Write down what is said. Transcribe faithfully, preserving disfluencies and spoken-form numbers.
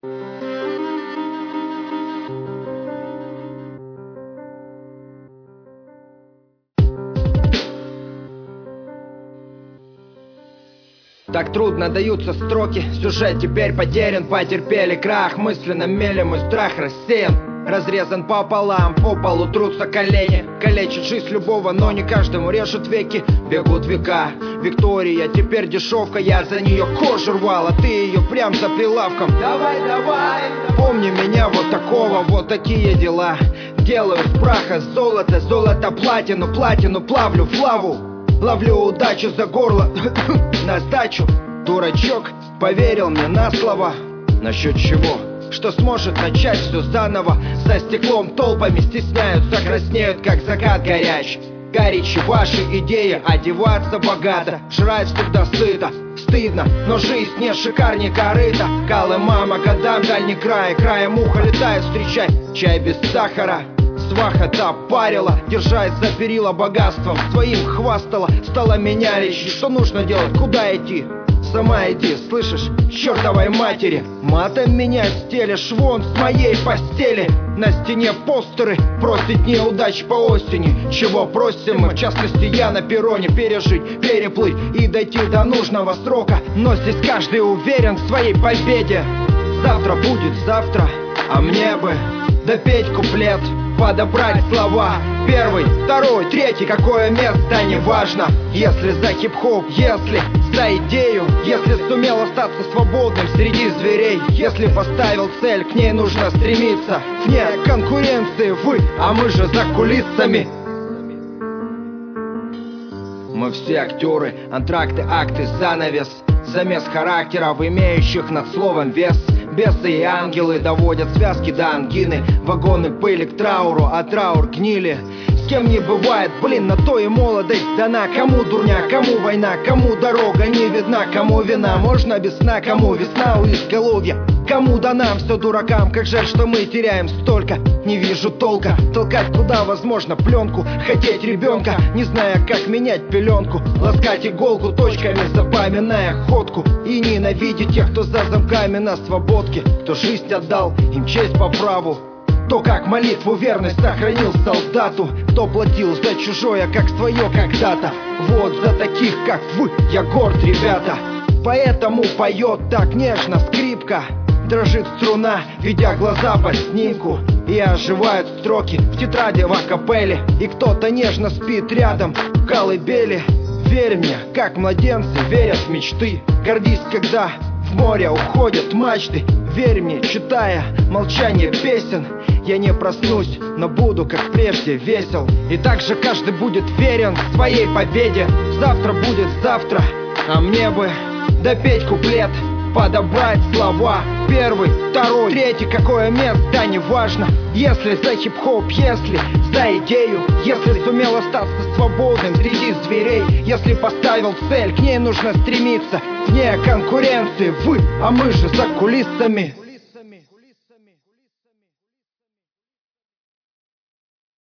Так трудно даются строки, сюжет теперь потерян. Потерпели крах, мысленно мели мой страх рассеян. Разрезан пополам, по полу трутся колени. Калечит жизнь любого, но не каждому режут веки. Бегут века, Виктория теперь дешевка. Я за нее кожу рвал, а ты ее прям за прилавком. Давай, давай, помни меня вот такого, вот такие дела. Делаю из праха золото, золото платину, платину плавлю в лаву. Ловлю удачу за горло, на сдачу. Дурачок поверил мне на слово. Насчет чего? Что сможет начать все заново. За стеклом толпами стесняются, краснеют, как закат горяч. Горячи ваши идеи, одеваться богато, жрать всегда сыто. Стыдно, но жизнь не шикарней корыта. Калы мама, годам дальний край, краем уха летает встречать. Чай без сахара, сваха-то парила, держась за перила богатством своим хвастала. Стала меня лечить, что нужно делать, куда идти? Сама иди, слышишь, чертовой матери. Матом меня стелишь вон с моей постели. На стене постеры, просит неудач по осени. Чего просим мы, в частности я на перроне. Пережить, переплыть и дойти до нужного срока. Но здесь каждый уверен в своей победе. Завтра будет завтра, а мне бы допеть куплет, подобрать слова. Первый, второй, третий, какое место, неважно. Если за хип-хоп, если за идею, если сумел остаться свободным среди зверей, если поставил цель, к ней нужно стремиться. Вне конкуренции вы, а мы же за кулисами. Мы все актеры, антракты, акты, занавес. Замес характеров, имеющих над словом вес. Бесы и ангелы доводят связки до ангины. Вагоны пыли к трауру, а траур гнили. С кем не бывает, блин, на то и молодость дана. Кому дурня, кому война, кому дорога не видна. Кому вина, можно без сна, кому весна у изголовья. Кому дана все дуракам, как жаль, что мы теряем столько. Не вижу толка, толкать куда возможно пленку. Хотеть ребенка, не зная как менять пеленку. Ласкать иголку точками, запоминая ходку. И ненавидеть тех, кто за замками на свободке. Кто жизнь отдал, им честь по праву. Кто как молитву верность сохранил солдату. Кто платил за чужое, как свое когда-то. Вот за таких, как вы, я горд, ребята. Поэтому поет так нежно скрипка. Дрожит струна, ведя глаза по снимку. И оживают строки в тетради в акапелле. И кто-то нежно спит рядом в колыбели. Верь мне, как младенцы верят в мечты. Гордись, когда в море уходят мачты. Верь мне, читая молчание песен. Я не проснусь, но буду, как прежде, весел. И также каждый будет верен своей победе. Завтра будет завтра, а мне бы допеть куплет, подобрать слова. Первый, второй, третий, какое место, неважно. Если за хип-хоп, если за идею, если сумел остаться свободным среди зверей, если поставил цель, к ней нужно стремиться. Вне конкуренции вы, а мы же за кулисами.